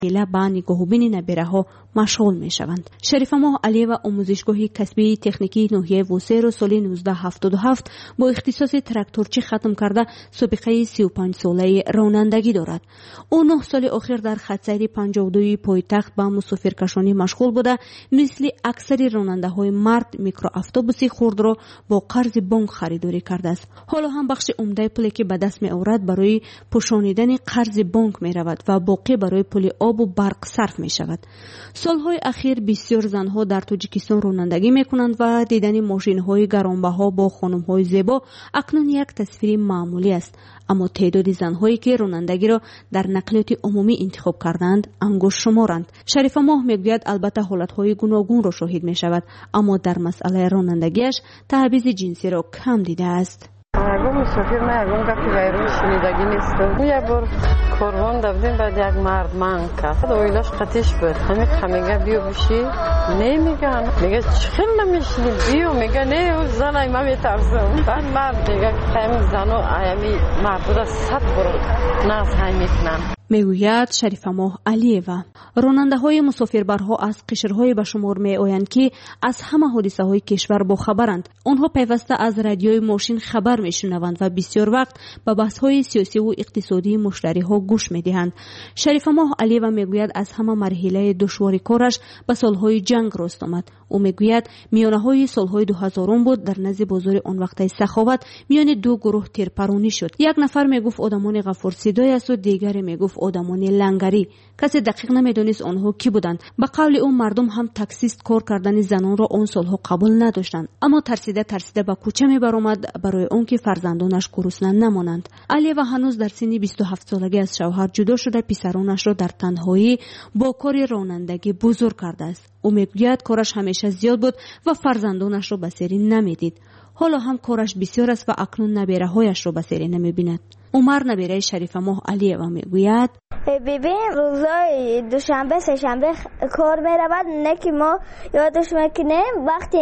با نگاهوبین نبیره‌ها مشغول می‌شوند. شریفه ماه علیوه آموزشگاه کسبی تکنیکی ناحیه وسه را سال 1977 با اختصاص تراکتورچی ختم کرده سابقه 35 ساله رانندگی دارد. او 9 سال اخیر در خط‌سیر 52 پایتخت با مسافرکشانی مشغول بوده. مثل اکثر راننده‌های مرد میکرواتوبوس خرد را با قرض بانک خریداری کرده است. حالا هم بخش عمده پولی که به دست می‌آورد برای پوشانیدن قرض بانک می‌رود و باقی برای پول آب و برق صرف می‌شود. سالهای اخیر بسیار زنها در تاجیکستان رانندگی می‌کنند و دیدن ماشین‌های گرانبها با خانم‌های زیبا اکنون یک تصویر معمولی است. اما تعداد زن‌هایی که رانندگی را در نقلیات عمومی انتخاب کردند انگشت شمارند. شریفه ماه میگوید البته حالت‌های گوناگون را شاهد می‌شود، اما در مسئله رانندگیش تبعیض جنسی را کم دیده است. اگه مسافر نه اگه گفتی ویرون شنیدگی نیست. یه بار کاروان رفتیم بعد یک مرد من کرد اویلاش قطعش بود. میگه بیو بشی نمیگن. میگه چخیل نمیشنی بیو. میگه نه او زنای من میترسم. بعد مرد میگه همین زنو ایمی مرد را 100 بار ناز های میکنن. میگوید شریفه ماه علیوه. راننده‌های مسافربرها از قشرهای به شمار میآیند که از همه حادثه‌های کشور با خبرند. آنها پیوسته از رادیوی ماشین خبر میشنوند و بسیار وقت به بحث‌های سیاسی و اقتصادی مشتری‌ها گوش میدهند. شریفه ماه علیوه میگوید از همه مرحله دشواری کارش به سالهای جنگ راست آمد. او میگوید میانه‌های سالهای 2000 بود در نزد بازار آن وقت سخاوت میان دو گروه تیرپرانی شد. یک نفر میگفت آدمان غفور صدای است و دیگری میگفت آدمان لنگری. کسی دقیق نمیدونست آنها کی بودند. به قول او مردم هم تاکسیست کار کردن زنان را آن سالها قبول نداشتند، اما ترسیده به کوچه میبرآمد برای آن که فرزندانش گرسنه نمانند. علی و هنوز در سن 27 سالگی از شوهر جدا شده پسرانش را در تنهایی با کار رانندگی بزرگ کرده است. او میگوید کارش همیشه زیاد بود و فرزندانش را به سری نمیدید. حالا هم کارش بسیار است و اکنون نبیره‌هایش را به سری نمیبیند. عمر نبیره شریفه ماه علیوه میگوید ببین روزای دوشنبه سه‌شنبه کار میرود، نه که ما یادش میکنیم وقتی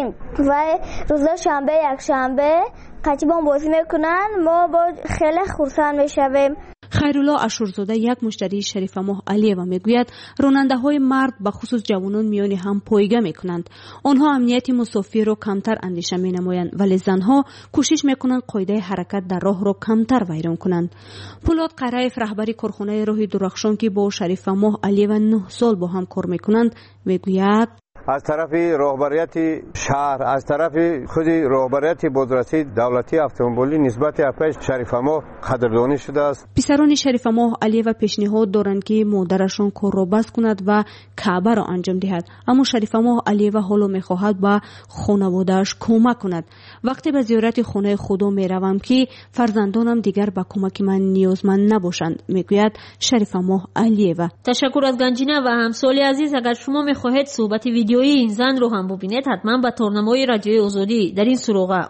و روزای شنبه یک شنبه قطیبان بازی میکنن ما با خیلی خرسند میشویم. خیرالله اشورزاده یک مشتری شریفه ماه علیوه میگوید راننده‌های مرد به خصوص جوانان میان هم پایگاه میکنند. آنها امنیت مسافر را کمتر اندیشه مینمایند، ولی زنها کوشش میکنند قاعده حرکت در راه را کمتر ویران کنند. پولاد قرایف رهبری کارخانه راه درخشان که با شریفه ماه علیوه 9 سال با هم کار میکنند میگوید از طرف راهبریت شهر، از طرف خود راهبریت بازرسی دولتی اتومبیلی نسبت پیش شریفه ماه قدردانی شده است. پسران شریفه ماه علیوه پیشنهاد دارند که مادرشان کار را بس کند و کعبه را انجام دهد، اما شریفه ماه علیوه حالا میخواهد به خانواده‌اش کمک کند. وقتی به زیارت خانه خدا میروم که فرزندانم دیگر به کمک من نیازمند نباشند، میگوید شریفه ماه علیوه. تشکر از گنجینه و همسالی عزیز. اگر شما میخواهید صحبت ویدیویی این زن رو هم ببینید حتما به تارنمای رادیوی آزادی در این سراغ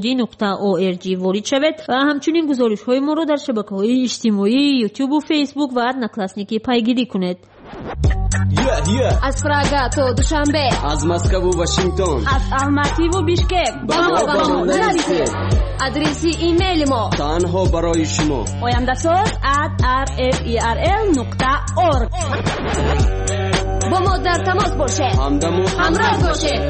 azadi.org وارد شوید و همچنین گزارش‌های ما رو در شبکه‌های اجتماعی یوتیوب و فیسبوک و نکلاسنیکی پیگیری کنید. از پراگا تا دوشنبه، از مسکو و واشنگتن، از الماتی و بیشکک با ما نرسید. آدرس ایمیل ما تنها برای شما oyandasaz@rferl.org. با ما در تماس باشه، همراه باشه.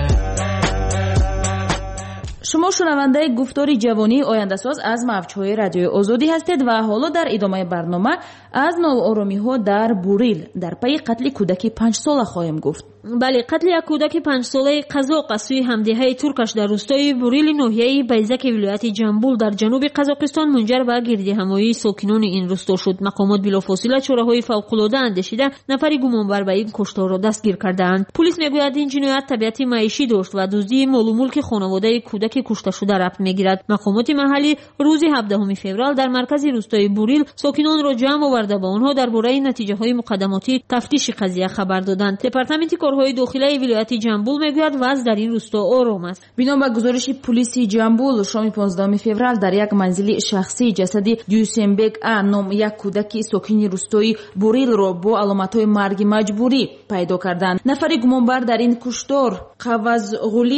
شما شنونده گفتار جوانی آینده‌ساز از موج‌های رادیو آزادی هستید و حالا در ادامه برنامه از نوآرامی‌ها در بوریل در پی قتل کودک 5 ساله خواهیم گفت. بله، قتل یک کودک 5 ساله قزاق از سوی همدیهه ترکش در روستای بوریل ناحیه بیزک ولایت جنبول در جنوب قزاقستان منجر به گردهمایی ساکنان این روستا شد. مقامات بلافاصله چاره‌های فوق‌العاده اندیشیده نفر گمانبر به این کشتار را دستگیر کردند. پلیس میگوید این جنایت طبیعت معیشی داشت و دزدی مال و ملک خانواده کودک کشته شده ربط میگیرد. مقامات محلی روز 17 فوریه در مرکز روستای بوریل ساکنان را جمع آورده با آنها درباره نتیجه‌های مقدماتی تفتیش قضیه خبر دادند. دپارتمنت کارهای داخلی ولایت جنبول میگوید وضع در این روستا آرام است. بنا به گزارش پلیس جنبول شام 15 فوریه در یک منزل شخصی جسد دوسنبک نام یک کودک ساکن روستای بوریل را با علامت‌های مرگ مجبوری پیدا کردند. نفر گمانبر در این کشتار قوزغولی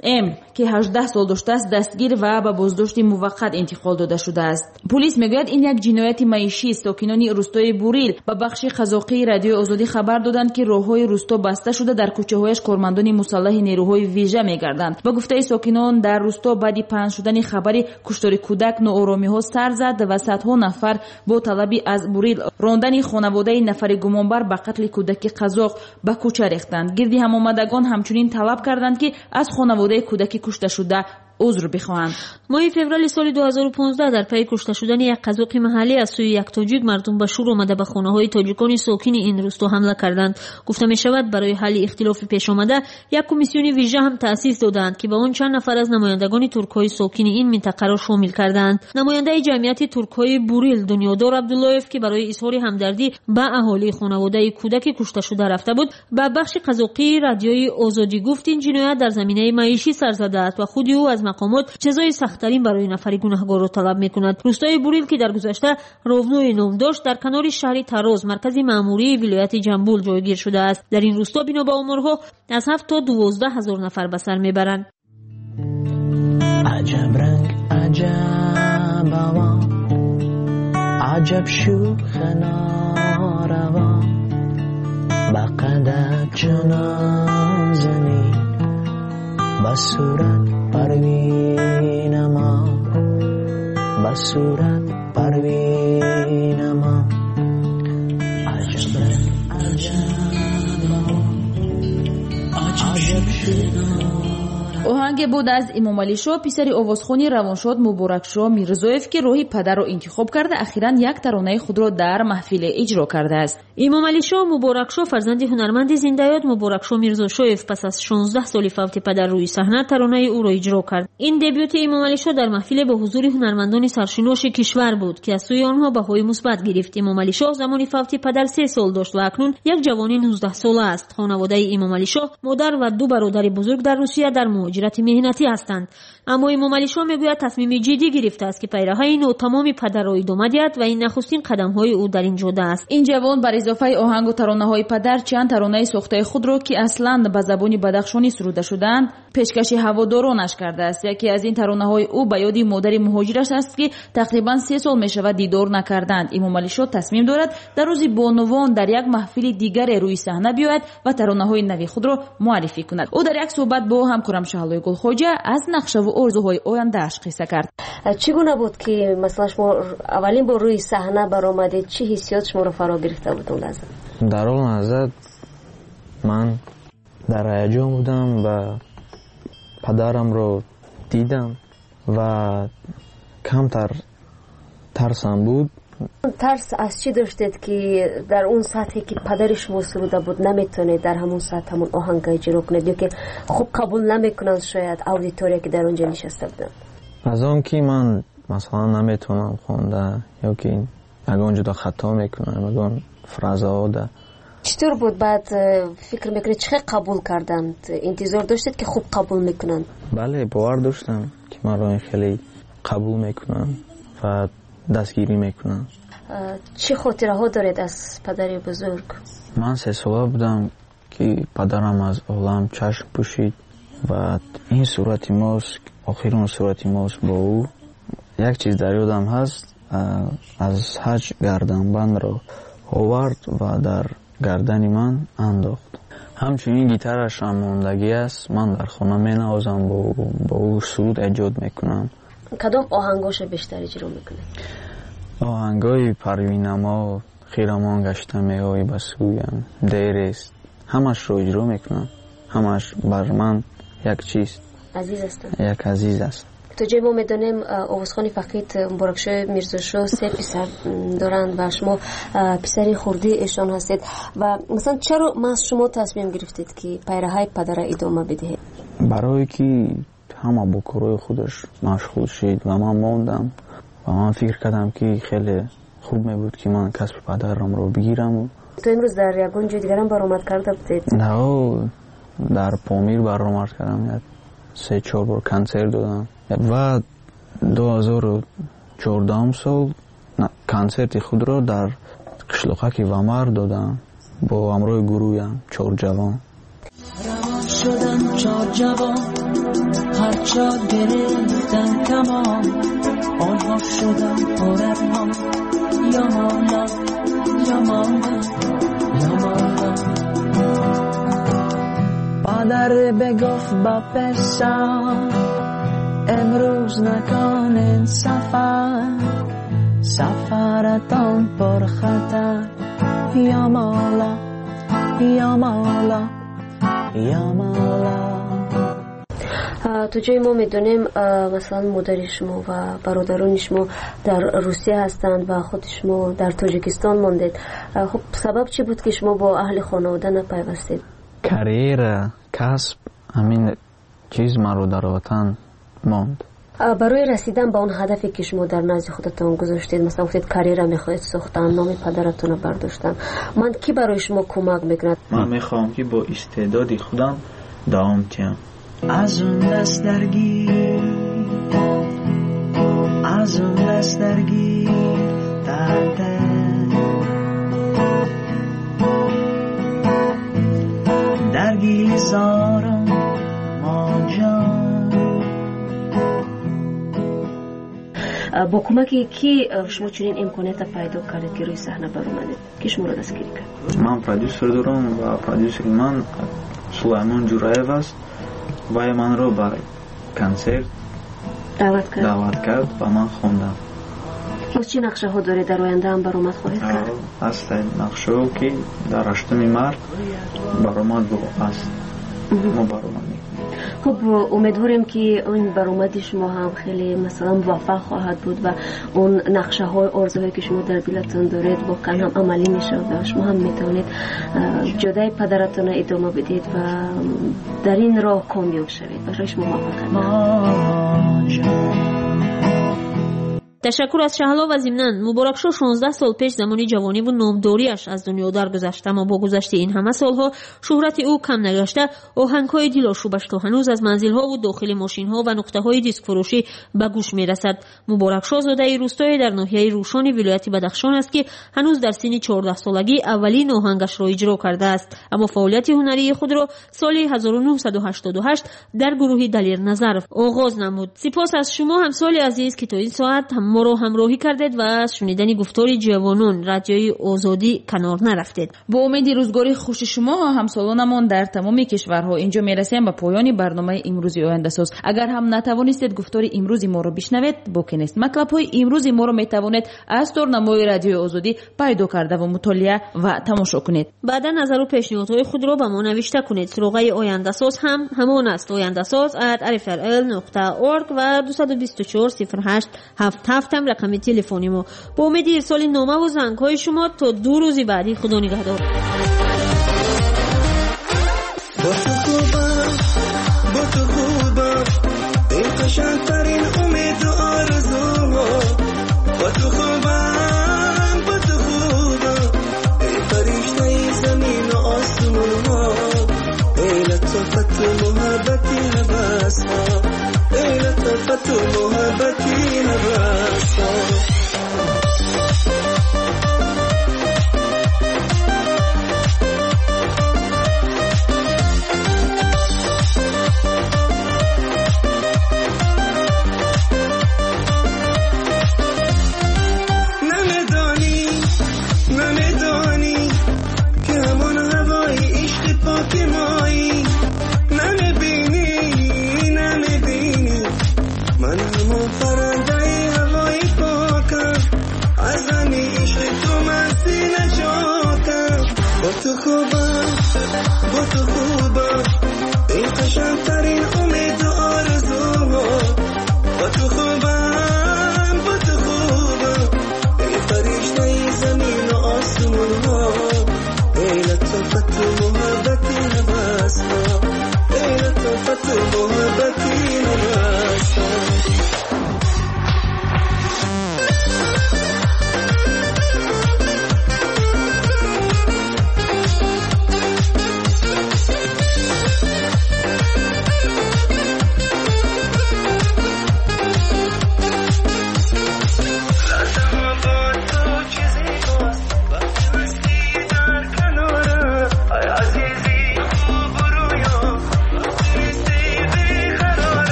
ام که 18 سال داشته است دستگیر و به بازداشت موقت انتقال داده شده است. پلیس میگوید این یک جنایت معیشی است. ساکنان روستای بوریل به بخش قزاقی رادیو آزادی خبر دادند که راههای روستا بسته شده، در کوچه‌هایش کارمندان مسلح نیروهای ویژه میگردند. با گفته ساکنان در روستا بعد پنهان شدن خبری کشتار کودک ناآرامی‌ها سر زد و صدها نفر با طلبی از بوریل راندن خانواده نفر گمانبر به قتل کودک قزاق به کوچه ریختند. گردی هم آمدگان همچنین طلب کردند که از خانواده کودک کشته شده عذر بخواهند. ماه فوریه سال 2015 در پی کشته شدن یک قزاق محلی از سوی یک تاجیک مردم به شور آمده به خانه‌های تاجیکان ساکن این روستا حمله کردند. گفته می شود برای حل اختلاف پیش آمده یک کمیسیون ویژه هم تأسیس دادند که با آن چند نفر از نمایندگان ترک‌های ساکن این منطقه را شامل کردند. نماینده جمعیت ترک‌های بوریل دنیادار عبداللهیف که برای اظهار همدردی به اهالی خانواده کودک کشته شده رفته بود، به بخش قزاقی رادیوی آزادی گفت این جنایت در زمینه معیشی سر زده است و خود او از مقامات جزای سخت‌ترین برای نفر گناهکار را طلب می‌کند. روستای بوریل که در گذشته راونوی نام داشت در کنار شهر تراز مرکز مأموری ولایت جنبول جایگیر شده است. در این روستا بنا به آمارها از 7 تا 12,000 نفر به سر میبرند. عجب رنگ عجب هوا عجب شوخ ناروا بقدر جنازنی بصورت پروین ما بصورت پروین ما عجب عجب آهنگ بود از امام علی شاه پسر آوازخوانی روانشاد مبارک شاه میرزایف که راهی پدر را انتخاب کرده اخیراً یک ترانه خود را در محفل اجرا کرده است. امام علی شاه مبارک شاه فرزند هنرمند زنده‌یاد مبارک شاه میرزاشایف پس از 16 سال فوت پدر روی صحنه ترانه او را اجرا کرد. این دبیوت امام علی شاه در محفل با حضور هنرمندان سرشناس کشور بود که از سوی آنها بهای مثبت گرفت. امام علی شاه زمان فوت پدر 3 سال داشت و اکنون یک جوان 19 ساله است. خانواده امام علی شاه مادر و 2 برادر بزرگ در روسیه در مهاجرت مهنتی هستند. اما امام علی شاه میگوید تصمیم جدی گرفته است که پیروی نو تمام پدر را ادامه دهد و این نخستین قدم‌های او در این جاده است. این جوان بر اضافه آهنگ و ترانه‌های پدر چند ترانه ساخته خود را که اصلاً به زبان بدخشانی سروده شدند پیشکش هوادارانش کرده است. یکی از این ترانه‌های او به یاد مادر مهاجرش است که تقریباً 3 سال میشود دیدار نکردند. امام علی شاه تصمیم دارد در روز بانوان در یک محفل دیگر روی صحنه بیاید و ترانه‌های نوی خود را معرفی کند. او در یک صحبت با همکارم شهلای گلخواجه از نقشه و آرزوهای آینده‌اش قصه کرد. چگونه بود که مثلا شما اولین بار روی صحنه برآمدید؟ چه حسیات شما را فرا گرفته بود اون لحظه؟ در اون لحظه من در هیجان بودم و پدرم رو دیدم و کمتر ترسم بود. ترس از چی داشتید که در اون سطحی که پدر شما سروده بود نمیتونید در همون سطح همون آهنگ اجرا کنید یا که خوب قبول نمیکنند شاید اودیتوریا که در اونجا نشسته بودن؟ از اون که من مثلا نمیتونم خونده یا که اگه دا خطا میکنم اگه فرازها ده. چطور بود بعد فکر میکنید چه قبول کردند؟ انتظار داشتید که خوب قبول میکنند؟ بله باور داشتم که من رو خیلی قبول میکنم و دستگیری میکنم. چه خاطره ها دارید از پدر بزرگ؟ من 3 ساله بودم که پدرم از عالم چشم پوشید و این صورتی ماست آخرین صورتی ماست با او. یک چیز در یادم هست از حج گردنبند را آورد و در گردن من انداخت. همچنین گیتارش هم ماندگی است. من در خانه می نوازم با او سرود ایجاد میکنم. کدام آهنگاش بیشتر اجرا میکنید؟ آهنگای پروینما، خیرمان گشته میای بسویم، دیرست، همش رو اجرا میکنم. همش بر من یک چیز عزیز است. یک عزیز است. تو جای ما میدونیم آوازخوان فقید مبارک شاه میرزاشاه 3 پسر دارند و شما پسری خردی ایشان هستید و مثلا چرا ما از شما تصمیم گرفتید که پیروی پدر ادامه بدهید؟ برای که همه با کارهای خودش مشغول شد و من ماندم و من فکر کردم که خیلی خوب می بود که من کسب پدرم رو بگیرم. تو امروز در یگان جای دیگرم برآمد کرده بودید؟ نه، در پامیر برآمد کردم. 3-4 بار کنسرت دادم و 2014 سال کنسرت خود را در قشلاقک ومر دادم با همراه گروهیم 4 جوان. روان شدن 4 جوان هرچا گرفتن کمان آنها شدن پررمان یا مولا یا مولا یا مولا مادر بگفت با پسر امروز نکنین سفرتان پر خطر یا مولا یا مولا یا مولا. تو جای ما میدونیم مثلا مادر شما و برادران شما در روسیه هستند و خود شما در تاجیکستان ماندید. خب سبب چی بود که شما با اهل خانواده نپیوستید؟ کریر کسب همین چیز مرا در وطن ماند. برای رسیدن به اون هدفی که شما در نزد خودتان گذاشتید، مثلا گفتید کاریر میخواید ساختن، نام پدرتون برداشتن، من کی برای شما کمک میکنه؟ من میخوام که با استعداد خودم دوام تیم. از اون دست درگیر از اون دست درگیر درگیر زارم ما جان. با کمک کی شما چنین امکانیت پیدا کردید که روی صحنه برآمدید؟ کی شما را دستگیری کرد؟ من پرودوسر دارم و پرودوسر من سلیمان جورایف است و من رو برای کنسرت دعوت کرد و من خوندم. از چه نقشه ها دارید در آینده هم برآمد خواهید کرد؟ است نقشه ها که در 8 مارس برآمد است. ما برآمد. خب امیدواریم که اون برآمد شما هم خیلی مثلا موفق خواهد بود و اون نقشه های آرزوهایی که شما در دلتون دارید واقعا هم عملی میشه و شما هم میتونید جدای پدرتون ادامه بدید و در این راه کامیاب شوید. برای شما موفقیت. تشکر از شهلا و ضمناً مبارکشو 16 سال پیش زمانی جوانی و نامداریش از دنیا درگذشت، اما با گذشت این همه سالها شهرت او کم نگشته. آهنگ‌های دلاشوبش تا هنوز از منزل‌ها و داخل ماشین‌ها و نقطه‌های دیسک فروشی به گوش می‌رسد. مبارکشو زاده روستایی در ناحیه روشان ولایت بدخشان است که هنوز در سن 14 سالگی اولین آهنگش را اجرا کرده است، اما فعالیت هنری خود را سال 1988 در گروه دلیر نظر آغاز نمود. سپاس از شما همسال عزیز که تا این ساعت ما رو همراهی کردید و از شنیدن گفتار جوانان رادیوی آزادی کنار نرفتید. با امید روزگاری خوش شما همسالانمان در تمام کشورها اینجا میرسیم به پایان برنامه امروزی آینده ساز. اگر هم نتوانستید گفتار امروزی ما رو بشنوید، باکی نیست. مطلب های امروزی ما رو میتوانید از تورنمای رادیوی آزادی پیدا کرده و مطالعه و تماشا کنید. بعدا نظر و پیشنهادهای خود را به ما نوشته کنید. سراغ آینده ساز هم همان است: oyandasaz@rfrl.org و 224 08 هم رقم تلفنی ما. با امید ارسال نامه و زنگ‌های شما تا 2 روز بعدی. خدا نگهدار. با تو خوبم این قشنگ‌ترین امید و آرزوها. با تو خوبم ای فرشته زمین و آسمون ها. ای لطفت و محبتی حبس ها. ای لطفت و محبتی حبس ها. نمیدانی که همون هوای عشق پاک مایی. نمیبینی من همون فرنده هوای پاکم. از همی عشق تو من سینه جاکم. با تو خوبم این قشنگترین